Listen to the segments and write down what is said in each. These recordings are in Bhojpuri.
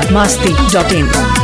biharmasti.in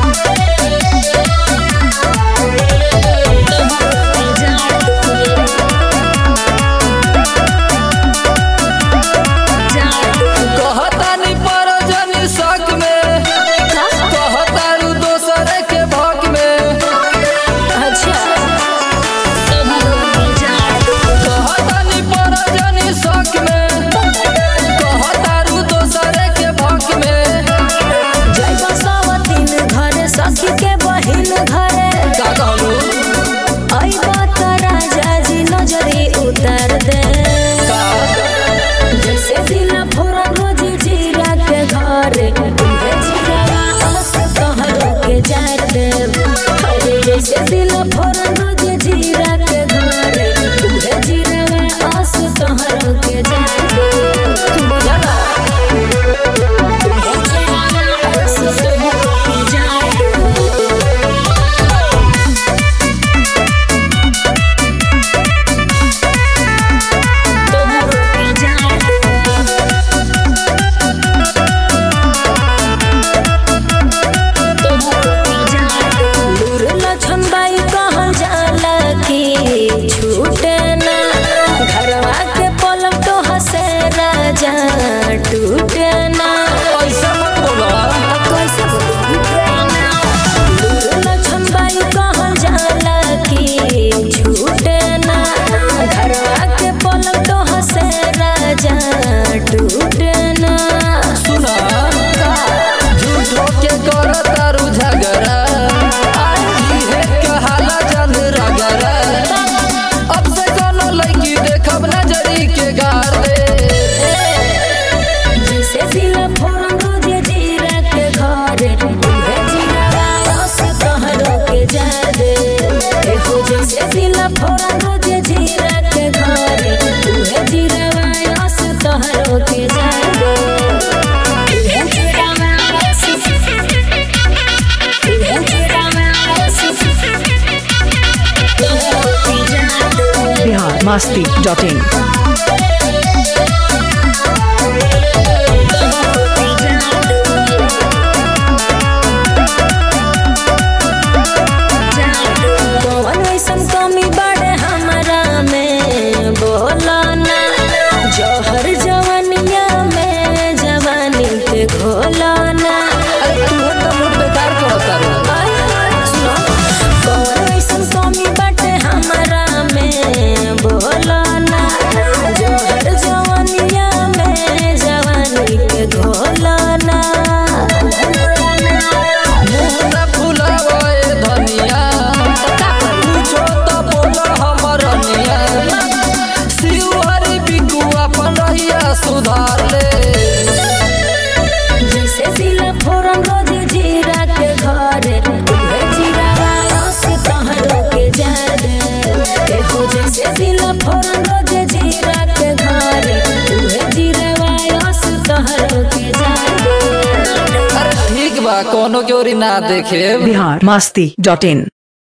दिल फोरन रोज जीरा के घरे तुहे जीरा आस तोहर के जाते बुझला तुहे जीरा आस तोहर के जाते तोहर के जाते तोहर के जाते दूर लछन बाई कहल जाला कि छूटे ना घरवा के पलक तो हसे राजा टूटे ना ऐसा मत बोला कैसे टूटे ना दूर लछन बाई कहल जाला कि छूटे ना घरवा के पलक तो हसे राजा टूटे ना सुना झूठो के करतारू झगड़ा इहे कहाला जन रगड़ा अब से कोनो लड़की देखब नजरी के गार दे जैसे दिल फोरन रोज जीरा के घरे तुहे जीरा आस तोहर के जाते हो जैसे दिल फोरन रोज जीरा के घरे तुहे जीरा आस तोहर के जाते तुहे जीरा आस तुहे जीरा आस तोहर के जाते biharmasti.in कौन ऐसन कमी बाड़े हमरा में बोला ना जौहर जवानिया में जवानी के घोला ना अरे तू तो मुझ बेकार करतारू कौन ऐसन कमी बाटे हमरा में बोला ना जौहर जवानिया में जवानी के घोला ना मुंह न फुलावे धनिया पूछो तो बोलो हमर रनिया शिवहरी बिकू अपन रहिया सुधार ले जैसे दिल फोरन रोज जीरा के घरे तुहे जीरा आस तोहर के जाते हो जैसे दिल फोरन रोज जीरा के घरे तुहे जीरा आस तोहर के जाते अरे ठीक बा कोनो के ओरी ना देखे biharmasti.in